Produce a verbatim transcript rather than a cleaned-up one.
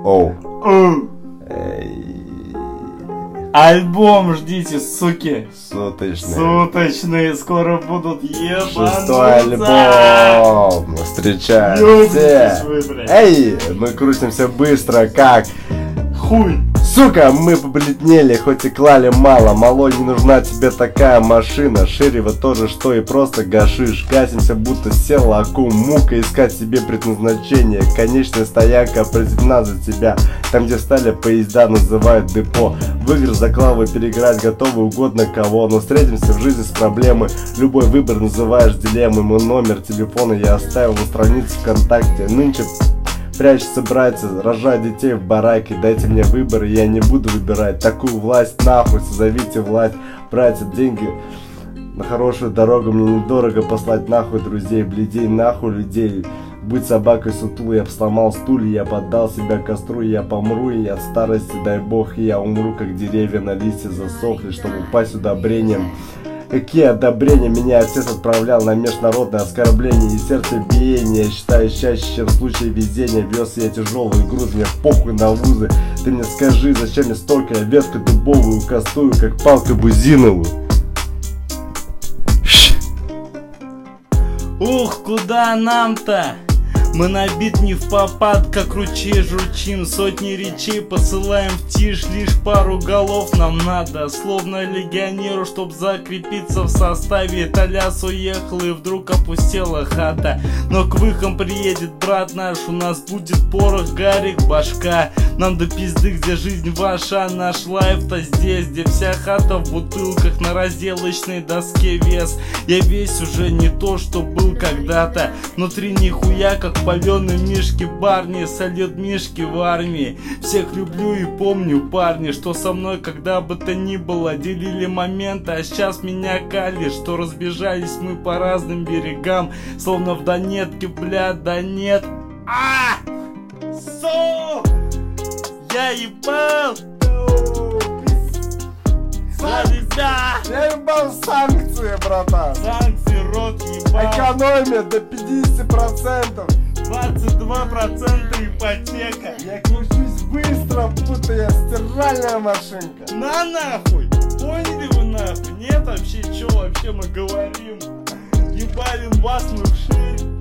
Оу. Оу. Альбом ждите, суки. Суточные. Суточные скоро будут ебануться. Шестой альбом. Встречаемся. Эй, мы крутимся быстро, как хуй. Сука, мы побледнели, хоть и клали мало. Мало, не нужна тебе такая машина. Ширево тоже, что и просто гашиш. Гасимся, будто сел акум. Мука искать себе предназначение. Конечная стоянка определена за тебя. Там, где стали поезда, называют депо. В игры за клавы переиграть готовы угодно кого. Но встретимся в жизни с проблемой. Любой выбор называешь дилеммой. Мой номер телефона я оставил на странице ВКонтакте. Нынче прячется братья, рожать детей в бараке. Дайте мне выбор, и я не буду выбирать. Такую власть нахуй, созовите власть. Братья, деньги на хорошую дорогу. Мне недорого послать нахуй друзей. Блядей нахуй людей. Будь собакой сутулой, я б сломал стулья. Я поддал себя костру, я помру. И от старости, дай бог, и я умру, как деревья на листья засохли, чтобы упасть удобрением. Какие одобрения меня отец отправлял на международное оскорбление и сердцебиение. Я считаю счастье, чем в случае везения. Вез я тяжелый груз, мне похуй на вузы. Ты мне скажи, зачем мне столько? Я ветку дубовую кастую, как палка бузиновую. Ух, куда нам-то? Мы на бит не в попад, как ручей журчим. Сотни речей посылаем в тишь. Лишь пару голов нам надо, словно легионеру, чтоб закрепиться в составе. Толяс уехал и вдруг опустела хата. Но к выхам приедет брат наш. У нас будет порох, гарик, башка. Нам до пизды, где жизнь ваша. Наш лайф-то здесь, где вся хата в бутылках. На разделочной доске вес. Я весь уже не то, что был когда-то. Внутри нихуя, как паленые мишки барни. Сольет мишки в армии. Всех люблю и помню, парни, что со мной когда бы то ни было. Делили моменты, а сейчас меня кали. Что разбежались мы по разным берегам. Словно в Донетке, бля, да нет. А! Со! Я ебал! За тебя! Я ебал санкции, братан! Санкции, рот ебал! Экономия до пятидесяти процентов! двадцать два процента ипотека! Я кручусь быстро, будто я стиральная машинка! На нахуй! Поняли вы нахуй? Нет вообще, что вообще мы говорим? Ебалим вас мы в шею!